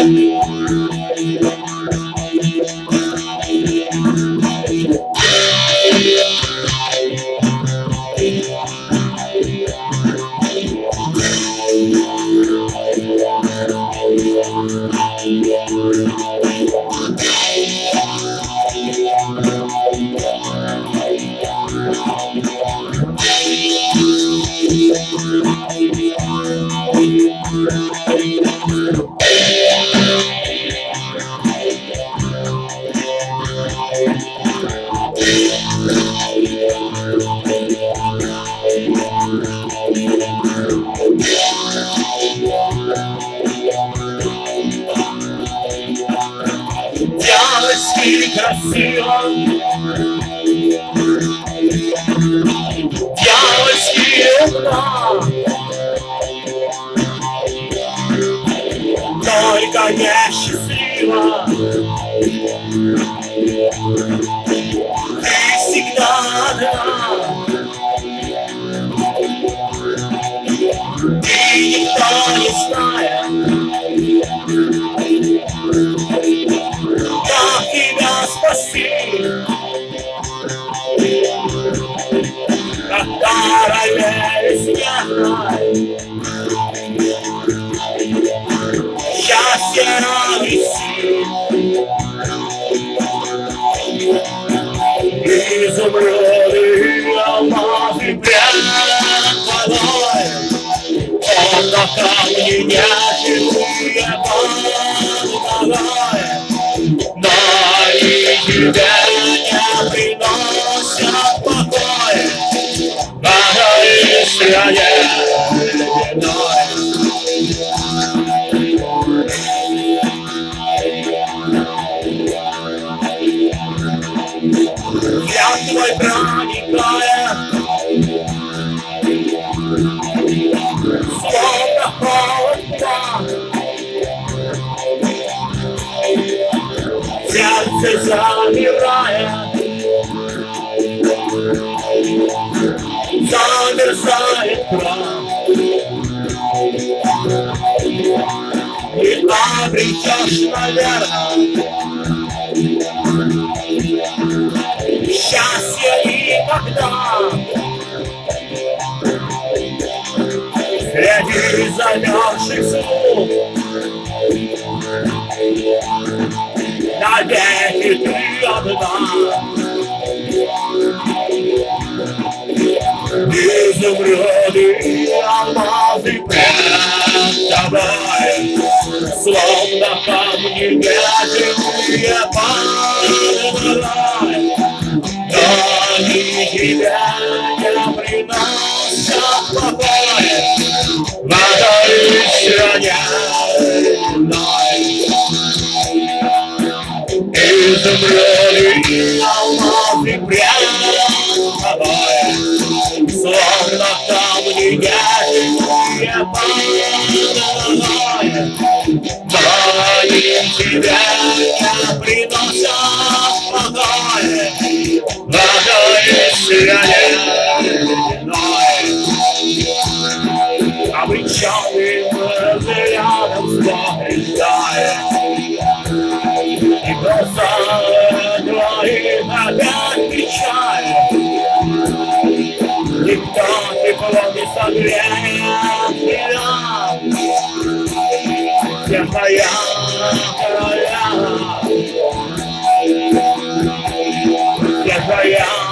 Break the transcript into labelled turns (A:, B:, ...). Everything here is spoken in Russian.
A: Девочки красиво, девочки умна, только не счастлива. Ты всегда одна, и никто не знает, как тебя спасти. Как королеве снежной счастье обрести. Изумруды и алмазы пред водой, он на камне нежные под ногой, но они тебе не приносят покоя в этой стране ледяной. Взгляд твой проникает, словно холодно, сердце замирает, замерзает кровь, не обретешь, наверное, счастье никогда. Среди замерзших звук навеки ты одна. Изумруды и алмазы пред тобой, словно камни нежные под ногой, но они тебя не приносят покоя в этой стране ледяной. Изумруды и алмазы пред тобой, словно камни нежные под ногой, но они тебя не приносят покоя в этой стране ледяной. Обреченным взглядом вспоминает, и глаза твои опять печаль. Никто тепло не согреет меня, теплая королева, теплая